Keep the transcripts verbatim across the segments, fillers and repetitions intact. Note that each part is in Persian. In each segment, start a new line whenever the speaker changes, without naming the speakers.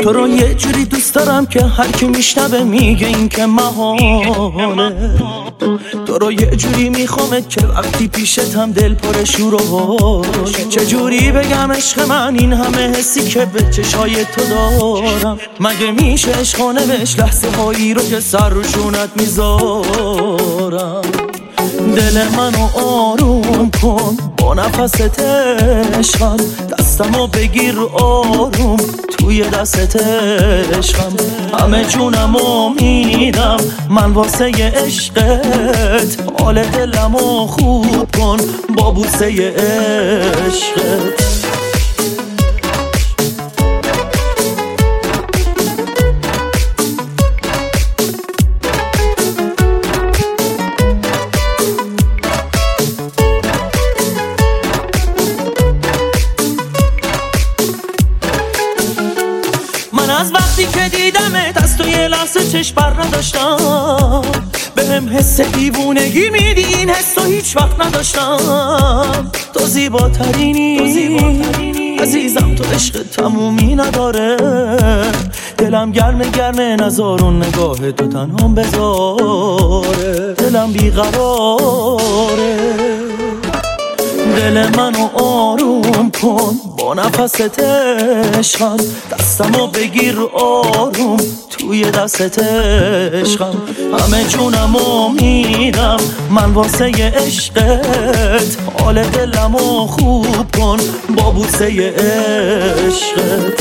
تو رو یه جوری دوست دارم که هر کی میشنوه میگه این که محاله. تو رو یه جوری میخوامت که وقتی پیشتم دل پر شور و حاله. چه جوری بگم عشق من این همه حسی که به چشای تو دارم. مگه میشه عشقانه بهش لحظه هایی رو که سر روشونت میذارم. دل منو آروم کن با نفست عشقم، دستمو بگیر آروم توی دستت عشقم. همه جونمو میدم من واسه عشقت، حال دلمو خوب کن با بوسه عشقت. من از وقتی که دیدمت از تو یه لحظه چشم بر نداشتم. به هم حس دیوونگی میدی این حس رو هیچ وقت نداشتم. تو زیباترینی عزیزم، تو عشق تمومی نداره. دلم گرمه گرمه نزارون نگاه تو تنهام بذاره. دلم بیقراره، دل منو آروم کن با نفست عشقم، دستمو بگیر آروم توی دستت عشقم. همه جونمو میدم من واسه عشقت، حال دلمو خوب کن با بوسه عشقت.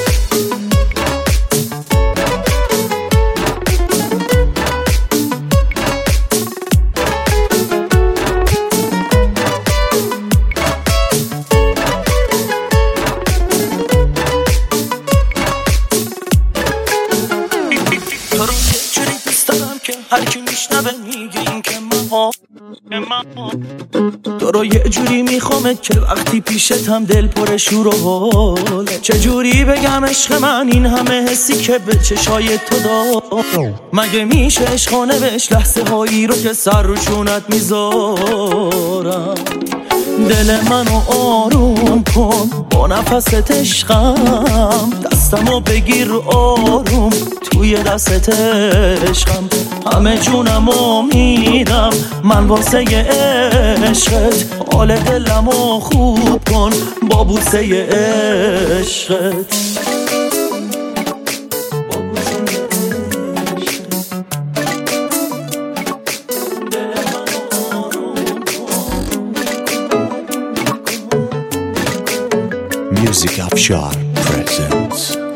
تو رو یه جوری دوست دارم که هر کی میشنوه میگه این که محاله. تو رو یه جوری میخوامت که وقتی پیشتم دل پر شور و حاله. چه جوری بگم عشق من این همه حسی که به چشای تو دارم. مگه میشه عشقانه بهش لحظه هایی رو که سر روشونت میذارم. دل منو آروم کن با نفست عشقم، دستمو بگیر آروم توی دستت عشقم. همه جونمو میدم من واسه عشقت، حال دلمو خوب کن با بوسه عشقت.
Music Afshar presents